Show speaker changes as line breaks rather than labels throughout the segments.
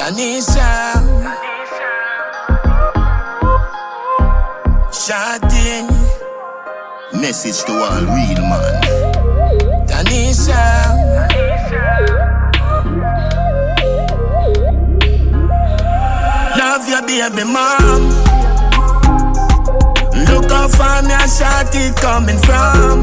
Tanisha, Shadi, message to all real man. Tanisha, love your baby mom. Look how far me and Shadi coming from.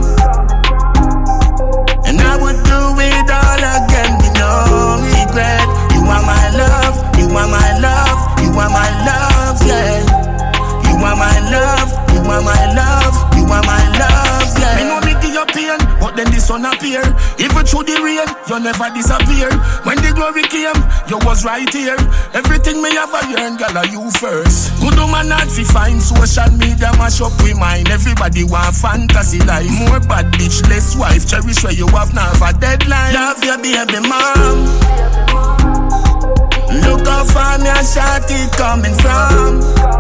And I would do it all again with no regret. You are my love, you are my love, you are my love, yeah. You are my love, you are my love, you are my love, yeah. Me know me give you pain, but then the sun appear. Even through the rain, you never disappear. When the glory came, you was right here. Everything me have a yearn, girl, are you first. Good woman not fi find social media mash up with mine. Everybody want fantasy life. More bad bitch, less wife. Cherish where you have now for deadline. Love your baby mom. Look how far me and Shadi coming from.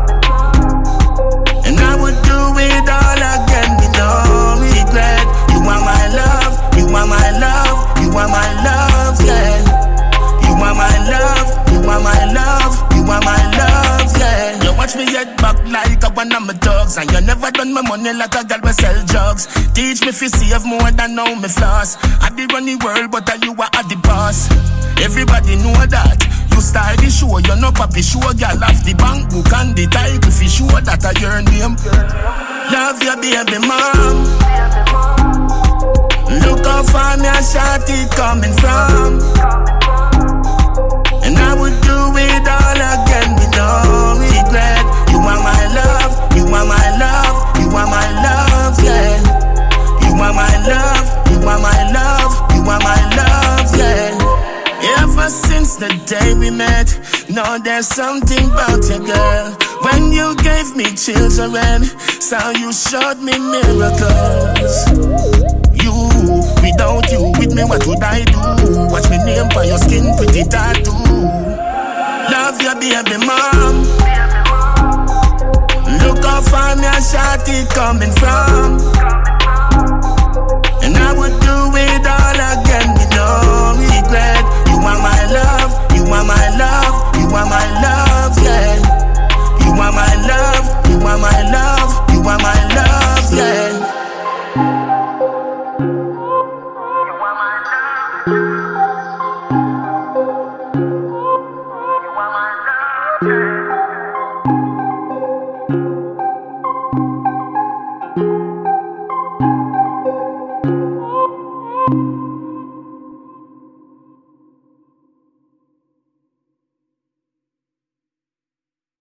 And I would do it all again with no regret. You are my love, you are my love, you are my love, yeah. You are my love, you are my love, you are my love, yeah. You watch me get back like a one of my dogs. And you never done my money like a girl will sell drugs. Teach me fi save more than know me floss. I be run the world but you are at the boss. Everybody know that. You start the show, you no papi show. Girl off the bank book and the title fi show that a your name. Love your baby mom. Look how far me and Shadi coming from. And I would do it all again with no regret. You are my love, you are my love, you are my love, yeah. You are my love, you are my love, you are my love, yeah. Ever since the day we met, know there's something about you, girl. When you gave me children, so you showed me miracles. You, without you, with me, what would I do? Watch me name for your skin, pretty tattoo. Love your baby mom. Look how far me and Shadi coming from. And I would do it all again with no